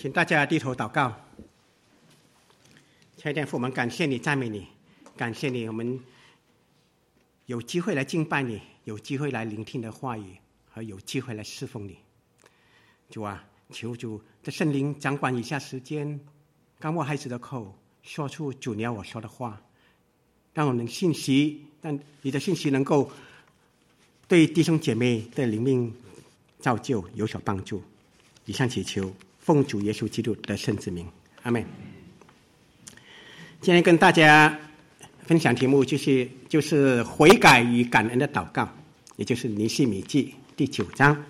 请大家低头祷告。亲爱的父，我们感谢你，赞美你，感谢你，我们有机会来敬拜你，有机会来聆听的话语，和有机会来侍奉你。主啊，求主的圣灵掌管以下时间，刚我孩子的口，说出主你要我说的话，让我能信息，让你的信息能够对弟兄姐妹的灵命造就有所帮助。以上祈求，奉主耶稣基督的圣之名，阿们。今天跟大家分享题目就是悔改与感恩的祷告，也就是尼希米记第9章。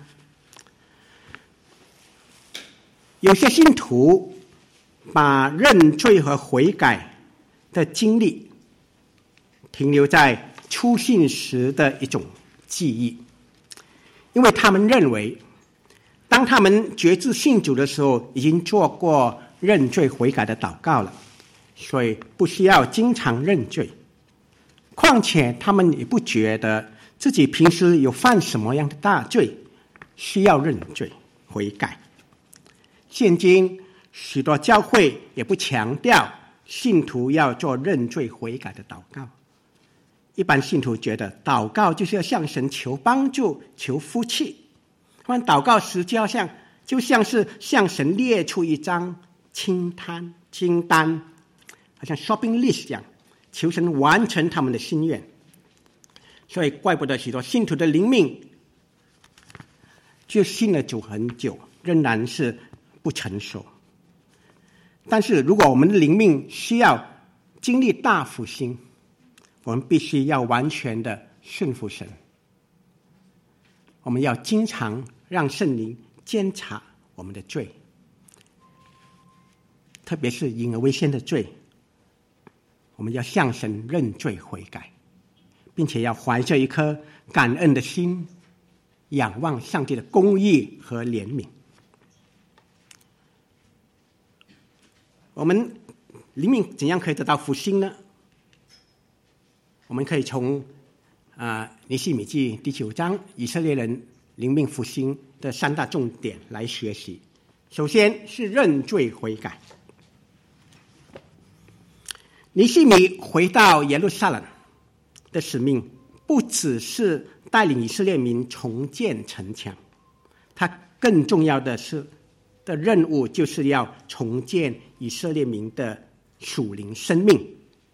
有些信徒把认罪和悔改的经历停留在初信时的一种记忆，因为他们认为当他们决志信主的时候已经做过认罪悔改的祷告了，所以不需要经常认罪。况且他们也不觉得自己平时有犯什么样的大罪需要认罪悔改。现今许多教会也不强调信徒要做认罪悔改的祷告。一般信徒觉得祷告就是要向神求帮助求福气，他们祷告时就像是向神列出一张清单，好像 shopping list 一样，求神完成他们的心愿。所以怪不得许多信徒的灵命就信了主很久，仍然是不成熟。但是如果我们的灵命需要经历大复兴，我们必须要完全的顺服神。我们要经常让圣灵监察我们的罪，特别是隐而未现的罪，我们要向神认罪悔改，并且要怀着一颗感恩的心，仰望上帝的公义和怜悯。我们灵命怎样可以得到复兴呢？我们可以从尼希米记第9章以色列人灵命复兴的3大重点来学习。首先是认罪悔改。尼希米回到耶路撒冷的使命不只是带领以色列民重建城墙，他更重要的任务就是要重建以色列民的属灵生命。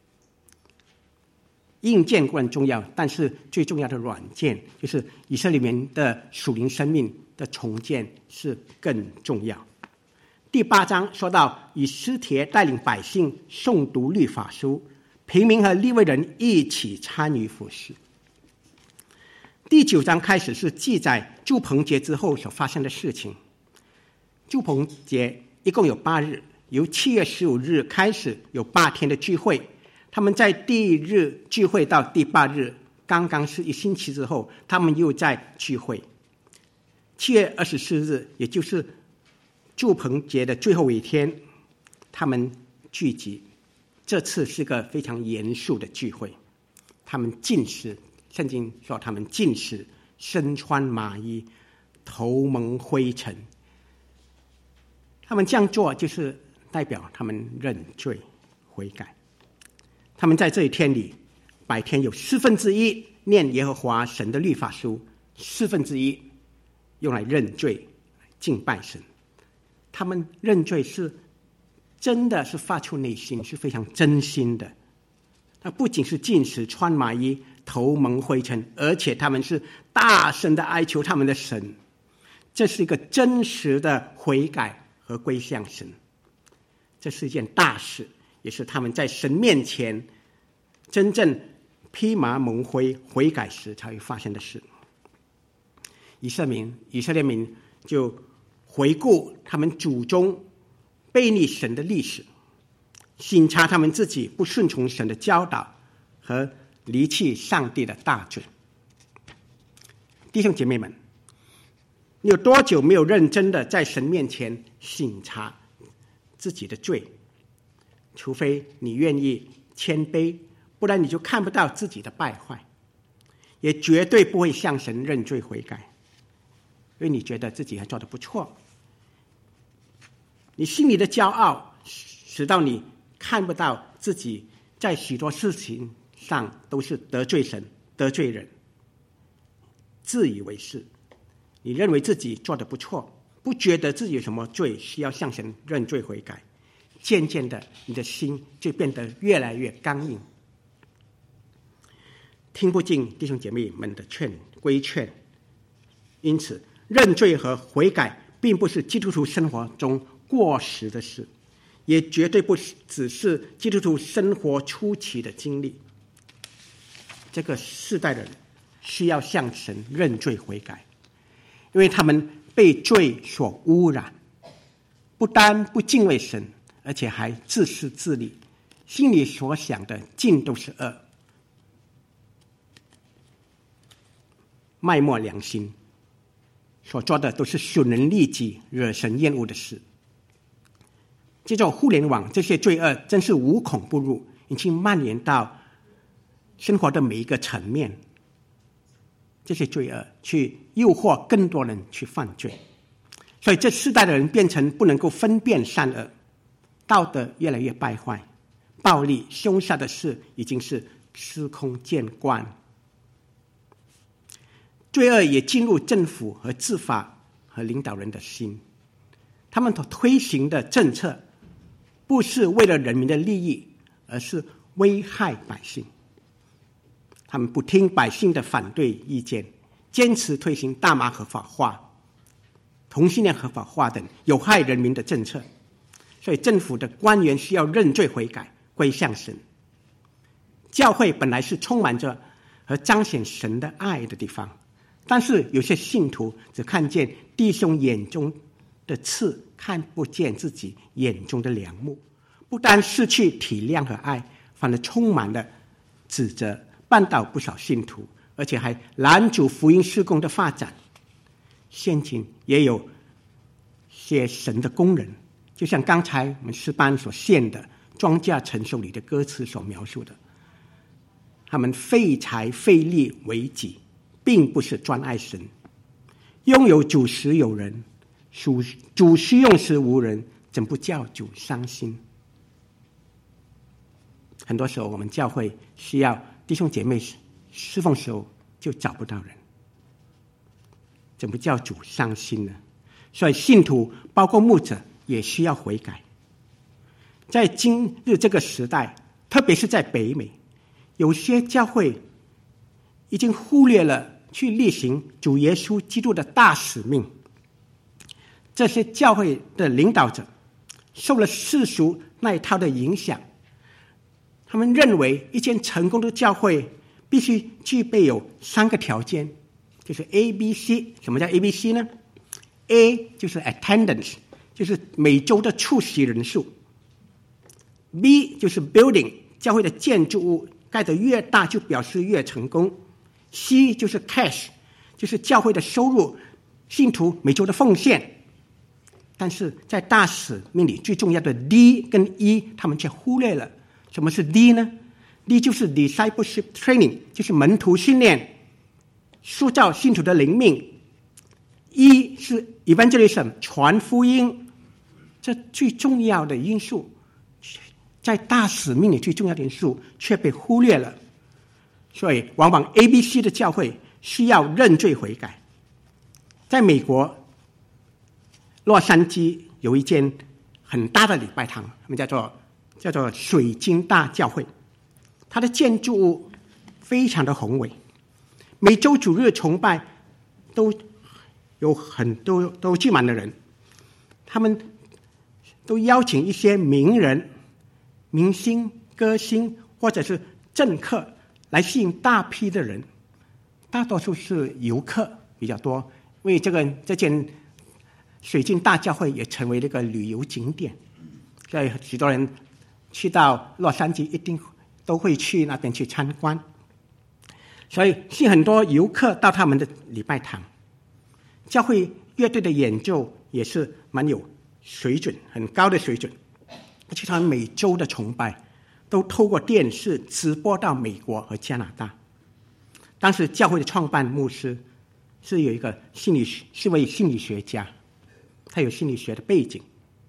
硬件固然重要，但是最重要的软件就是以色列民的属灵生命的重建是更重要。第8章说到以斯帖带领百姓诵读律法书，平民和利未人一起参与服事。第9章开始是记载住棚节之后所发生的事情。住棚节一共有8日，由7月15日开始有8天的聚会。他们在第1日聚会到第8日，刚刚是1星期之后，他们又在聚会。7月24日，也就是住棚节的最后一天，他们聚集。这次是个非常严肃的聚会，他们禁食，圣经说他们禁食，身穿麻衣，头蒙灰尘。他们这样做就是代表他们认罪悔改。他们在这一天里，白天有1/4念耶和华神的律法书，1/4用来认罪敬拜神。他们认罪是真的是发出内心，是非常真心的。他不仅是禁食穿麻衣头蒙灰尘，而且他们是大声的哀求他们的神。这是一个真实的悔改和归向神，这是一件大事，也是他们在神面前真正披麻蒙灰悔改时才会发生的事。以色列民就回顾他们祖宗背逆神的历史，省察他们自己不顺从神的教导和离弃上帝的大罪。弟兄姐妹们，你有多久没有认真的在神面前省察自己的罪？除非你愿意谦卑，不然你就看不到自己的败坏，也绝对不会向神认罪悔改，因为你觉得自己还做得不错， 你心里的骄傲使到你看不到自己在许多事情上都是得罪神、得罪人，自以为是。你认为自己做得不错，不觉得自己有什么罪需要向神认罪悔改，渐渐的你的心就变得越来越刚硬，听不进弟兄姐妹们的规劝。因此认罪和悔改并不是基督徒生活中过时的事，也绝对不只是基督徒生活初期的经历。这个世代的人需要向神认罪悔改，因为他们被罪所污染，不单不敬畏神，而且还自私自利，心里所想的尽都是恶，卖没良心，所做的都是损人利己、惹神厌恶的事。借着互联网，这些罪恶真是无孔不入，已经蔓延到生活的每一个层面。这些罪恶去诱惑更多人去犯罪，所以这世代的人变成不能够分辨善恶，道德越来越败坏，暴力凶杀的事已经是司空见惯。罪恶也进入政府和执法和领导人的心，他们所推行的政策不是为了人民的利益，而是危害百姓。他们不听百姓的反对意见，坚持推行大麻合法化、同性恋合法化等有害人民的政策。所以政府的官员需要认罪悔改，归向神。教会本来是充满着和彰显神的爱的地方，但是有些信徒只看见弟兄眼中的刺，看不见自己眼中的梁木，不但失去体谅和爱，反而充满了指责，绊倒不少信徒，而且还拦阻福音事工的发展。现今也有些神的工人，就像刚才我们诗班所献的庄稼承受里的歌词所描述的，他们费财费力为己，并不是专爱神。拥有主时有人，主需用时无人，怎不叫主伤心？很多时候我们教会需要弟兄姐妹侍奉时候就找不到人，怎么叫主伤心呢？所以信徒包括牧者也需要悔改。在今日这个时代，特别是在北美，有些教会已经忽略了去履行主耶稣基督的大使命。这些教会的领导者受了世俗那一套的影响，他们认为一间成功的教会必须具备有3个条件，就是 ABC。 什么叫 ABC 呢？ A 就是 attendance， 就是每周的出席人数。 B 就是 building， 教会的建筑物盖得越大就表示越成功。 C 就是 cash， 就是教会的收入，信徒每周的奉献。但是在大使命里最重要的 D 跟 E 他们却忽略了。什么是 D 呢？ D 就是 discipleship training， 就是门徒训练，塑造信徒的灵命。 E 是 evangelism， 传福音。这最重要的因素，在大使命里最重要的因素却被忽略了。所以往往 ABC 的教会需要认罪悔改。在美国洛杉矶有一间很大的礼拜堂，他们叫做水晶大教会。它的建筑物非常的宏伟，每周主日崇拜都有很多都聚满了人。他们都邀请一些名人、明星、歌星或者是政客来吸引大批的人，大多数是游客比较多，因为这间水晶大教会也成为了一个旅游景点，所以许多人去到洛杉矶一定都会去那边去参观，所以是很多游客到他们的礼拜堂。教会乐队的演奏也是蛮有水准，很高的水准，而且他们每周的崇拜都透过电视直播到美国和加拿大。当时教会的创办牧师是位心理学家，他有心理学的背景。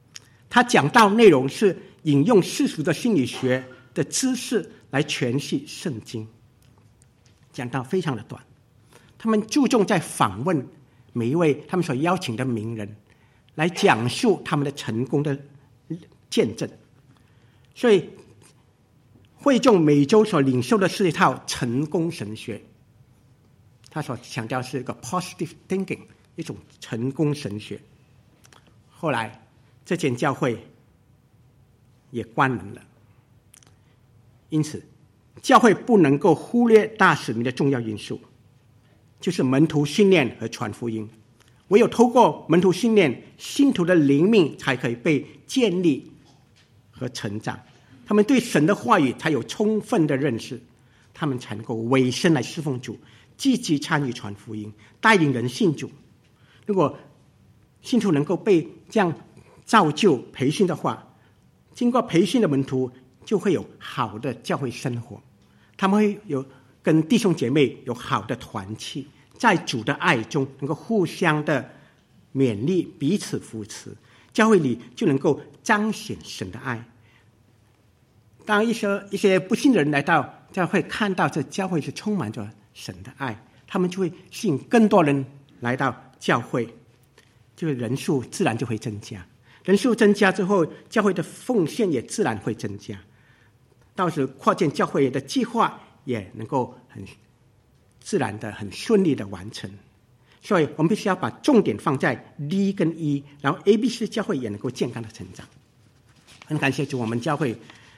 他讲到内容是引用世俗的心理学的知识来诠释圣经，讲到非常的短。他们注重在访问每一位他们所邀请的名人，来讲述他们的成功的见证。所以会众每周所领受的是一套成功神学，他所强调是一个 positive thinking， 一种成功神学。后来这间教会也关门了，因此教会不能够忽略大使命的重要因素，就是门徒训练和传福音。唯有透过门徒训练，信徒的灵命才可以被建立和成长，他们对神的话语才有充分的认识，他们才能够委身来侍奉主，积极参与传福音，带领人信主。如果信徒能够被这样造就培训的话，经过培训的门徒就会有好的教会生活，他们会有跟弟兄姐妹有好的团契，在主的愛中能够互相的勉勵，彼此扶持，教会里就能够彰显神的愛。当一些不信的人来到教会，看到这教会是充满着神的愛，他们就会吸引更多人来到教会，这个人数自然就会增加。人数增加之后，教会的奉献也自然会增加，到时扩建教会的计划也能够很自然的、很顺利的完成。所以我们必须要把重点放在 D 跟 E， 然后 ABC 教会也能够健康的成长。很感谢主，我们教会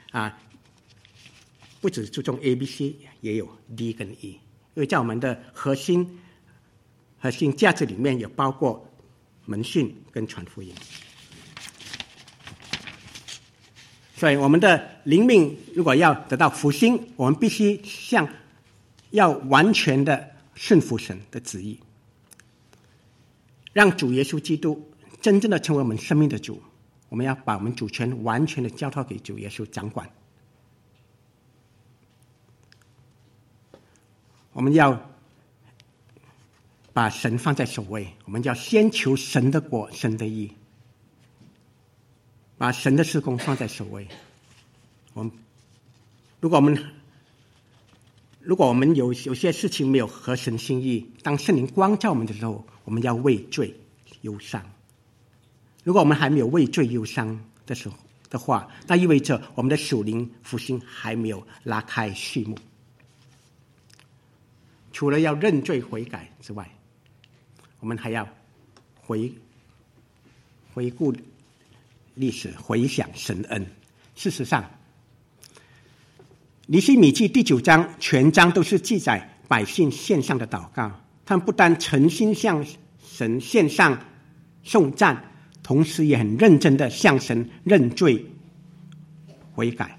不只注重 ABC， 也有 D 跟 E， 因为在我们的核心价值里面有包括门训跟传福音。所以我们的灵命如果要得到复兴，我们必须要完全的顺服神的旨意，让主耶稣基督真正的成为我们生命的主。我们要把我们主权完全的交托给主耶稣掌管。我们要把神放在首位，我们要先求神的国、神的义，把神的事工放在首位。如果我们有些事情没有合神心意，当圣灵光照我们的时候，我们要畏罪忧伤。如果我们还没有畏罪忧伤的话，那意味着我们的属灵复兴还没有拉开序幕。除了要认罪悔改之外，我们还要回顾历史，回想神恩。事实上，尼希米记第9章全章都是记载百姓献上的祷告，他们不但诚心向神献上颂赞，同时也很认真的向神认罪悔改。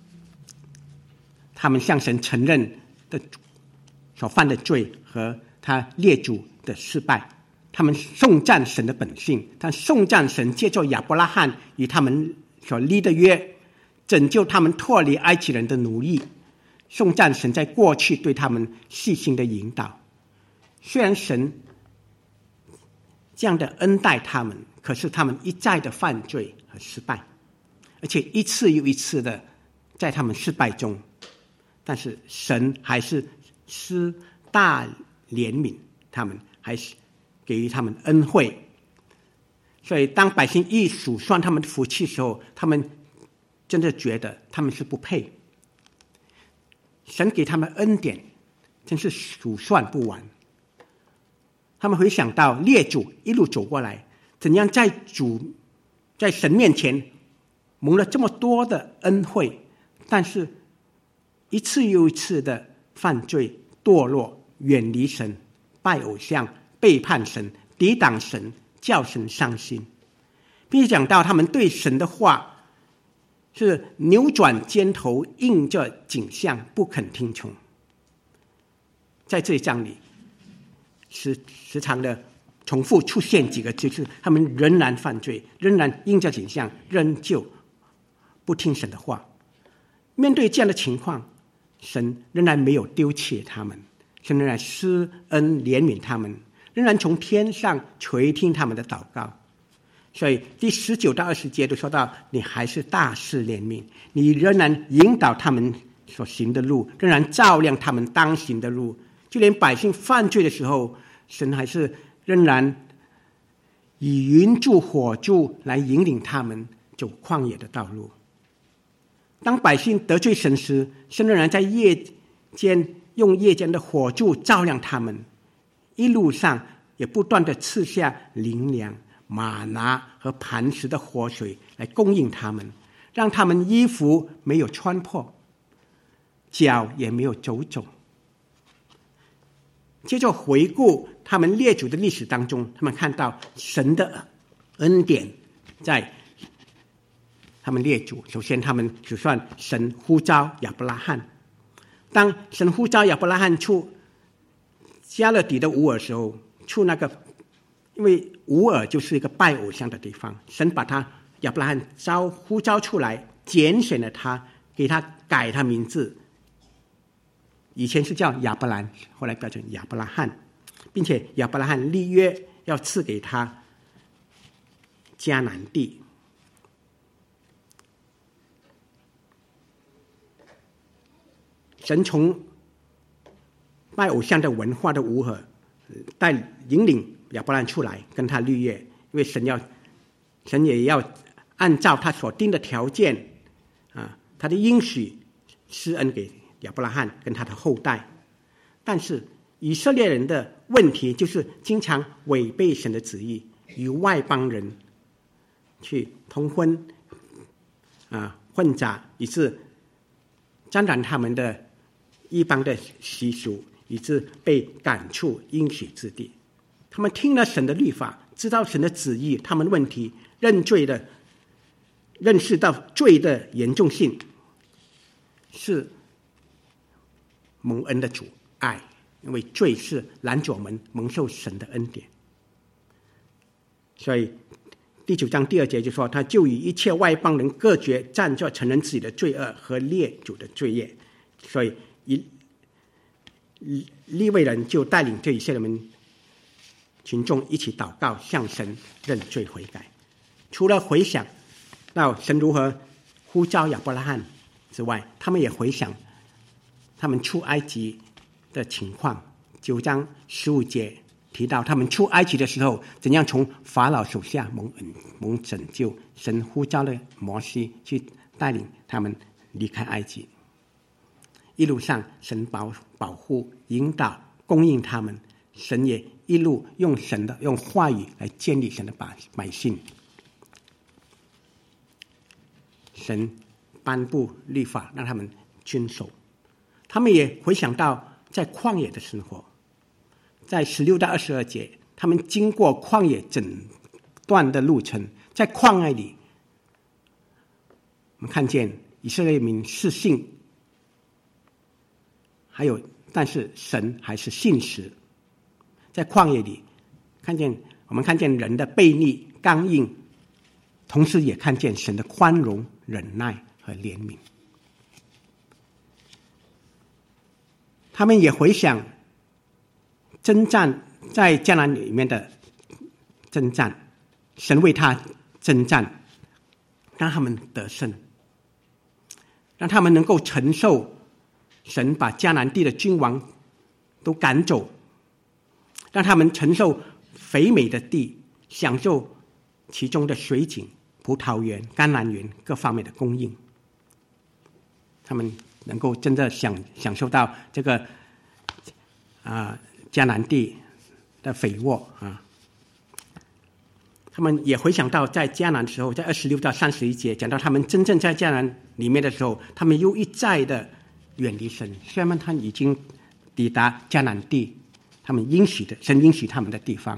他们向神承认的所犯的罪和他列祖的失败，他们颂赞神的本性，他颂赞神借着亚伯拉罕与他们所立的约，拯救他们脱离埃及人的奴役，颂赞神在过去对他们细心的引导。虽然神这样的恩待他们，可是他们一再的犯罪和失败，而且一次又一次的在他们失败中，但是神还是施大怜悯他们，还是给予他们恩惠。所以当百姓一数算他们的福气的时候，他们真的觉得他们是不配。神给他们恩典真是数算不完。他们回想到列祖一路走过来，怎样在神面前蒙了这么多的恩惠，但是一次又一次的犯罪堕落，远离神，拜偶像，背叛神，抵挡神，叫神伤心，并且讲到他们对神的话是扭转肩头，应着景象，不肯听从。在这一章里时常的重复出现几个字，就是他们仍然犯罪，仍然应着景象，仍旧不听神的话。面对这样的情况，神仍然没有丢弃他们，神仍然施恩怜悯他们，仍然从天上垂听他们的祷告。 所以第19到20节都说到，你还是大施怜悯，你仍然引导他们所行的路，仍然照亮他们当行的路。就连百姓犯罪的时候，神还是仍然以云柱火柱来引领他们走旷野的道路。当百姓得罪神时，神仍然在夜间用夜间的火柱照亮他们，一路上也不断的赐下灵粮、玛拿和磐石的活水来供应他们，让他们衣服没有穿破，脚也没有走肿。接着回顾他们列祖的历史当中，他们看到神的恩典在他们列祖。首先他们就算神呼召亚伯拉罕，当神呼召亚伯拉罕出加勒底的乌尔时候，出那个，因为乌尔就是一个拜偶像的地方，神把亚伯拉罕呼召出来，拣选了他，给他改他名字，以前是叫亚伯兰，后来改成亚伯拉罕，并且亚伯拉罕立约要赐给他迦南地。神从拜偶像的文化的乌尔引领亚伯兰出来，跟他立约，因为神也要按照他所定的条件他的应许施恩给亚伯拉罕跟他的后代。但是以色列人的问题就是经常违背神的旨意，与外邦人去通婚混杂，以致沾染他们的异邦的习俗，以致被赶出应许之地。他们听了神的律法，知道神的旨意，他们问题认识到罪的严重性，是蒙恩的阻碍，因为罪是拦阻我们蒙受神的恩典。所以第9章第2节就说，他就与一切外邦人隔绝，站着承认自己的罪恶和列祖的罪孽。所以利未人就带领这以色列人群众一起祷告，向神认罪悔改。除了回想到神如何呼召亚伯拉罕之外，他们也回想他们出埃及的情况。9章15节提到他们出埃及的时候，怎样从法老手下蒙拯救，神呼召了摩西去带领他们离开埃及。一路上神保护引导供应他们，神也一路用话语来建立神的百姓。神颁布律法让他们遵守。他们也回想到在旷野的生活，在16到22节，他们经过旷野整段的路程，在旷野里我们看见以色列民是信，但是神还是信实。在旷野里我们看见人的悖逆刚硬，同时也看见神的宽容忍耐和怜悯。他们也回想征战在迦南里面的征战，神为他征战，让他们得胜，让他们能够承受神把迦南地的君王都赶走，让他们承受肥美的地，享受其中的水井、葡萄园、橄榄园各方面的供应。他们能够真的享受到这个迦南地的肥沃他们也回想到在迦南的时候，在26到31节讲到他们真正在迦南里面的时候，他们又一再的远离神。虽然他们已经抵达迦南地，他们神应许他们的地方，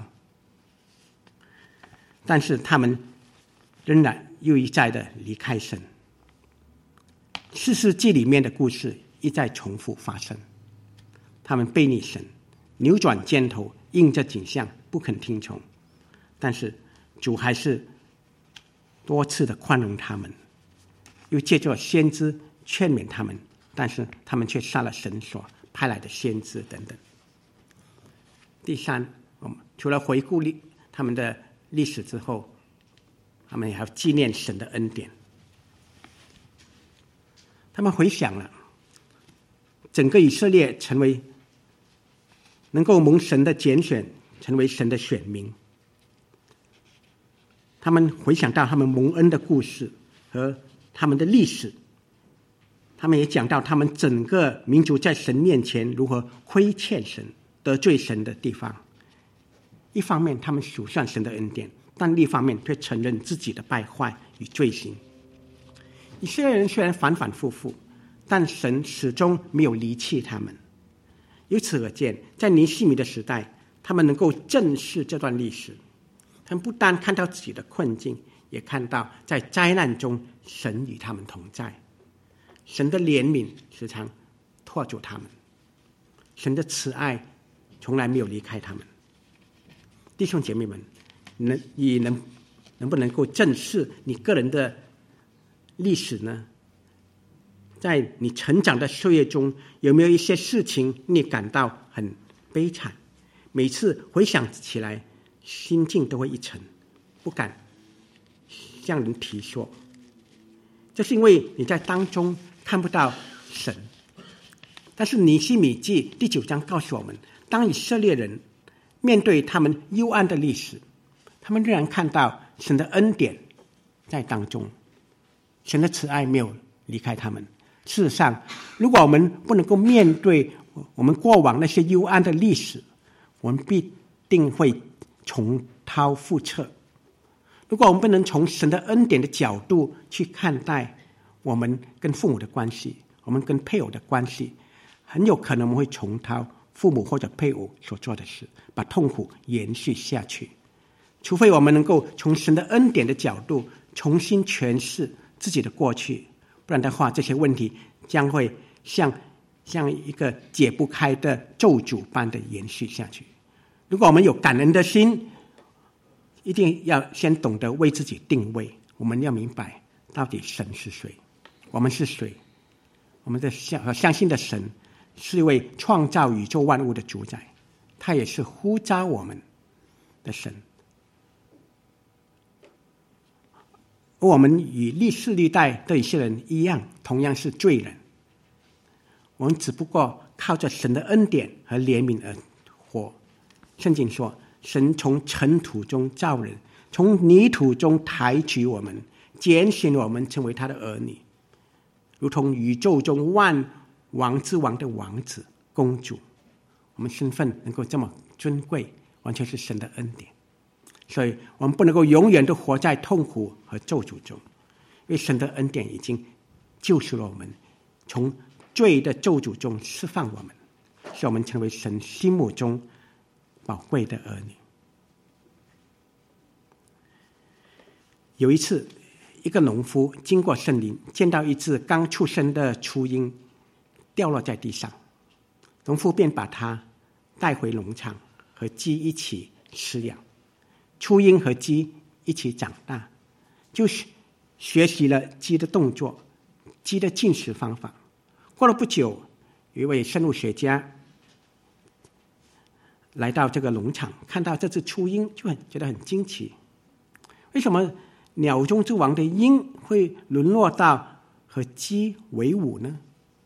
但是他们仍然又一再的离开神。士师记里面的故事一再重复发生，他们背逆神，扭转肩头，应着景象，不肯听从。但是主还是多次的宽容他们，又借着先知劝勉他们，但是他们却杀了神所派来的先知等等。第三，我们除了回顾他们的历史之后， 他们也要纪念神的恩典。他们回想了整个以色列成为能够蒙神的拣选，成为神的选民。他们回想到他们蒙恩的故事和他们的历史，他们也讲到他们整个民族在神面前如何亏欠神、得罪神的地方。一方面他们数算神的恩典，但另一方面却承认自己的败坏与罪行。以色列人虽然反反复复，但神始终没有离弃他们。由此可见，在尼希米的时代，他们能够正视这段历史。他们不但看到自己的困境，也看到在灾难中神与他们同在。神的怜悯时常托住他们，神的慈爱从来没有离开他们。弟兄姐妹们，能不能够正视你个人的历史呢？在你成长的岁月中，有没有一些事情你感到很悲惨？每次回想起来，心境都会一沉，不敢向人提说。这是因为你在当中看不到神。但是尼希米记第9章告诉我们，当以色列人面对他们幽暗的历史，他们仍然看到神的恩典在当中，神的慈爱没有离开他们。事实上，如果我们不能够面对我们过往那些幽暗的历史，我们必定会重蹈覆辙。如果我们不能从神的恩典的角度去看待我们跟父母的关系，我们跟配偶的关系，很有可能我们会重蹈父母或者配偶所做的事，把痛苦延续下去。除非我们能够从神的恩典的角度重新诠释自己的过去，不然的话，这些问题将会像一个解不开的咒诅般的延续下去。如果我们有感恩的心，一定要先懂得为自己定位。我们要明白到底神是谁，我们是谁。我们的相信的神是一位创造宇宙万物的主宰，他也是呼召我们的神。而我们与历世历代的一些人一样，同样是罪人。我们只不过靠着神的恩典和怜悯而活。圣经说，神从尘土中造人，从泥土中抬举我们，拣选我们成为他的儿女，如同宇宙中万王之王的王子公主。我们身份能够这么尊贵，完全是神的恩典。所以我们不能够永远都活在痛苦和咒诅中，因为神的恩典已经救赎了我们，从罪的咒诅中释放我们，使我们成为神心目中宝贵的儿女。有一次，一个农夫经过森林，见到一只刚出生的雏鹰掉落在地上，农夫便把它带回农场和鸡一起饲养。雏鹰和鸡一起长大，就是学习了鸡的动作、鸡的进食方法。过了不久，有一位生物学家来到这个农场，看到这只雏鹰，就觉得很惊奇。为什么鸟中之王的鹰会沦落到和鸡为伍呢？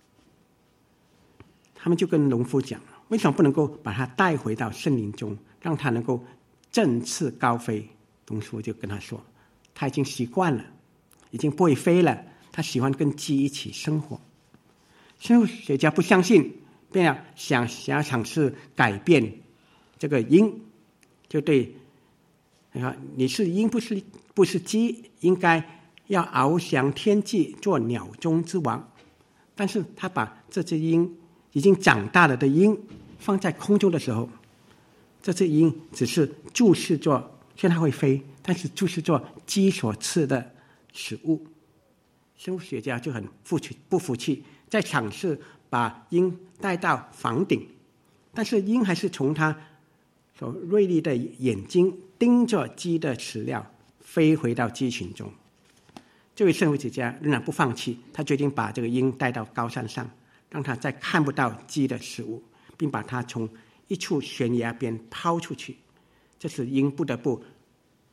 他们就跟农夫讲，为什么不能够把它带回到森林中，让它能够振翅高飞？农夫就跟他说，他已经习惯了，已经不会飞了，他喜欢跟鸡一起生活。生物学家不相信，便要想要尝试改变这个鹰，就对你是鹰不是鸡，应该要翱翔天际，做鸟中之王。但是他把这只鹰已经长大了的鹰放在空中的时候，这只鹰只是注视着，虽然它会飞，但是注视着鸡所吃的食物。生物学家就很不服气，再尝试把鹰带到房顶，但是鹰还是从它所锐利的眼睛盯着鸡的食料，飞回到鸡群中。这位生物学家仍然不放弃，他决定把这个鹰带到高山上，让它再看不到鸡的食物，并把它从一处悬崖边抛出去。这时鹰不得不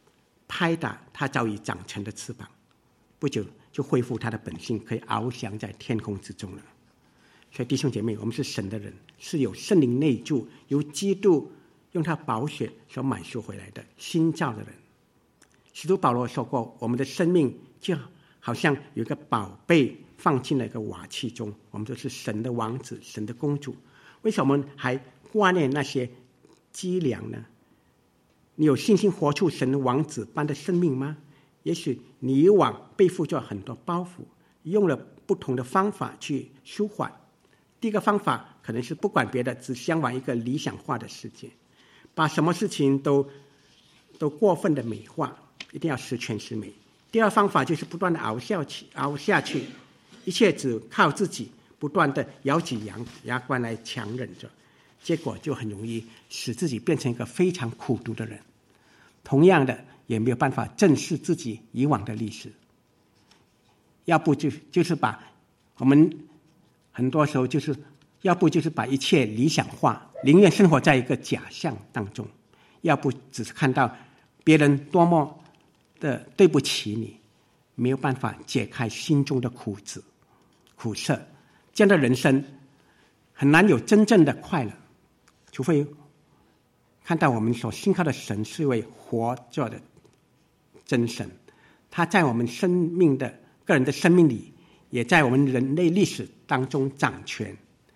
拍打他早已长成的翅膀，不久就恢复他的本性，可以翱翔在天空之中了。所以弟兄姐妹，我们是神的人，是有圣灵内住，由基督用他宝血所买赎回来的新造的人。使徒保罗说过，我们的生命就好像有一个宝贝放进了一个瓦器中，我们都是神的王子，神的公主。为什么我们还挂念那些积粮呢？你有信心活出神的王子般的生命吗？也许你以往背负着很多包袱，用了不同的方法去舒缓。第一个方法可能是不管别的，只向往一个理想化的世界，把什么事情都过分的美化，一定要十全十美。第二方法就是不断的熬下去，一切只靠自己，不断的咬紧牙关来强忍着，结果就很容易使自己变成一个非常苦毒的人。同样的，也没有办法正视自己以往的历史。要不就是把我们很多时候就是要不就是把一切理想化，宁愿生活在一个假象当中；要不只是看到别人多么的对不起你，没有办法解开心中的苦涩。这样的人生很难有真正的快乐，除非看到我们所信靠的神是一位活着的真神，他在我们个人的生命里，也在我们人类历史当中掌权。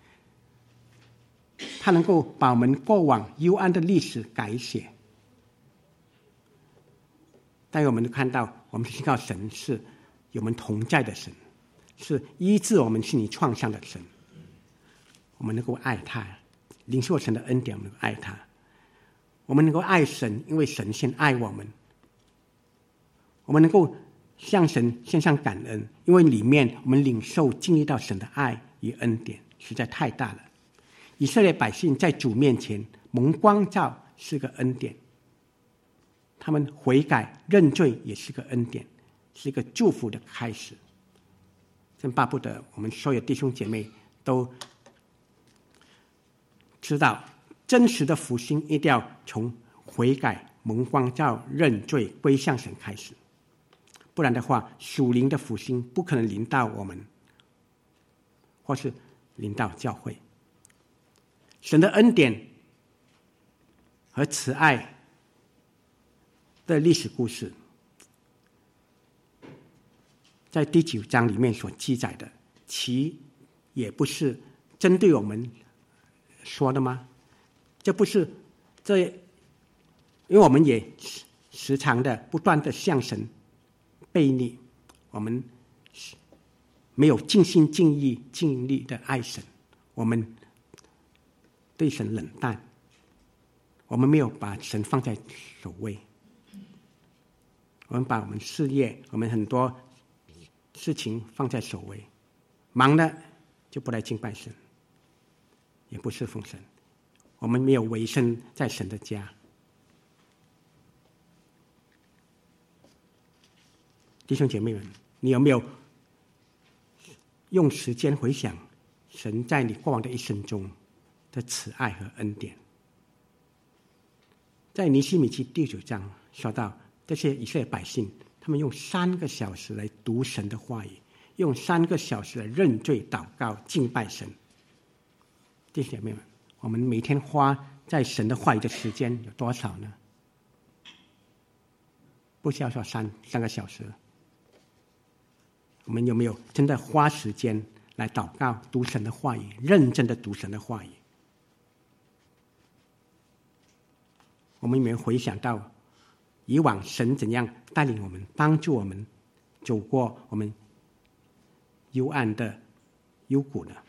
他能够把我们过往幽暗的历史改写。但我们看到，我们信靠神是与我们同在的神，是医治我们心理创伤的神。我们能够爱他，领受神的恩典，我们能够爱他。我们能够爱神，因为神先爱我们。我们能够向神献上感恩，因为里面我们领受经历到神的爱与恩典实在太大了。以色列百姓在主面前蒙光照是个恩典，他们悔改认罪也是个恩典，是一个祝福的开始。真巴不得我们所有弟兄姐妹都知道，真实的复兴一定要从悔改蒙光照认罪归向神开始，不然的话，属灵的复兴不可能临到我们，或是临到教会。神的恩典和慈爱的历史故事，在第9章里面所记载的，其也不是针对我们说的吗？这不是因为我们也时常的不断的向神背逆，我们没有尽心尽意尽力的爱神，我们对神冷淡，我们没有把神放在首位，我们把我们事业，我们很多事情放在首位，忙了就不来敬拜神，也不侍奉神，我们没有委身在神的家。弟兄姐妹们，你有没有用时间回想神在你过往的一生中的慈爱和恩典？在尼希米记第9章说到，这些以色列百姓，他们用3个小时来读神的话语，用3个小时来认罪祷告敬拜神。弟兄姐妹们，我们每天花在神的话语的时间有多少呢？不需要说3个小时，我们有没有真的花时间来祷告读神的话语，认真的读神的话语？我们有没有回想到以往神怎样带领我们，帮助我们走过我们幽暗的幽谷呢？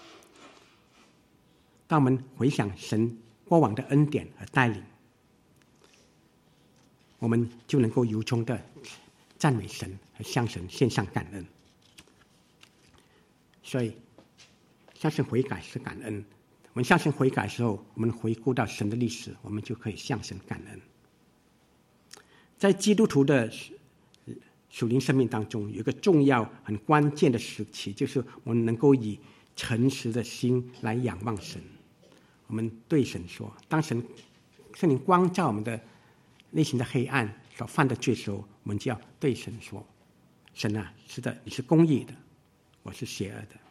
当我们回想神过往的恩典和带领，我们就能够由衷的赞美神和向神献上感恩。所以向神悔改是感恩，我们向神悔改的时候，我们回顾到神的历史，我们就可以向神感恩。在基督徒的属灵生命当中，有一个重要很关键的时期，就是我们能够以诚实的心来仰望神。我们对神说，当圣灵光照我们的内心的黑暗， 所犯的罪的时候，我们就要对神说：神啊，是的，你是公义的，我是邪恶的。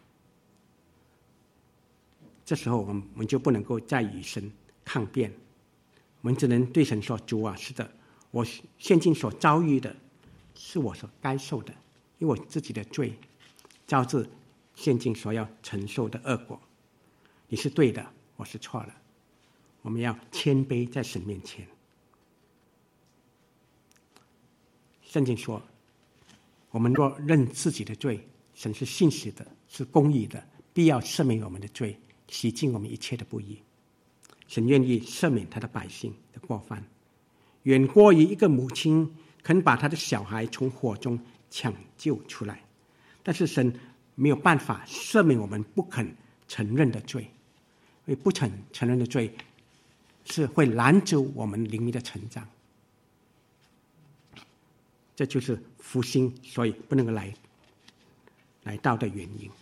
这时候我们就不能够再与神抗辩，我们只能对神说：主啊，是的，我现今所遭遇的是我所该受的，因为我自己的罪招致现今所要承受的恶果。你是对的，我是错了。我们要谦卑在神面前。圣经说，我们若认自己的罪，神是信实的，是公义的，必要赦免我们的罪，洗净我们一切的不义。神愿意赦免他的百姓的过犯，远过于一个母亲肯把他的小孩从火中抢救出来。但是神没有办法赦免我们不肯承认的罪，因为不肯承认的罪是会拦阻我们灵命的成长。这就是福音所以不能够来到的原因。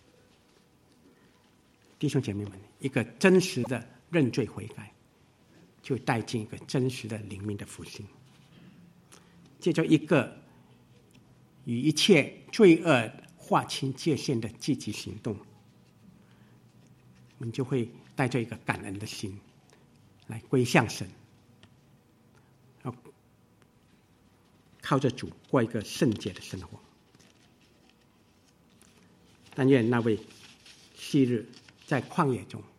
弟兄姐妹们，一个真实的认罪悔改，就带进一个真实的灵命的复兴。这就一个与一切罪恶划清界限的积极行动，我们就会带着一个感恩的心来归向神，要靠着主过一个圣洁的生活。但愿那位昔日在旷野中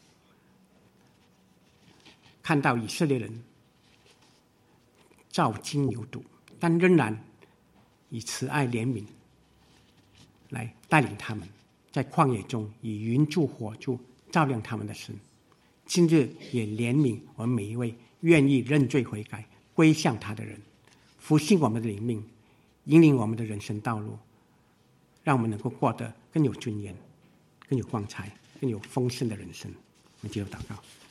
看到以色列人照金牛犊，但仍然以慈爱怜悯来带领他们，在旷野中以云柱火柱照亮他们的神，今日也怜悯我们每一位愿意认罪悔改归向他的人，复兴我们的灵命，引领我们的人生道路，让我们能够过得更有尊严、更有光彩、更有丰盛的人生。我们接着祷告。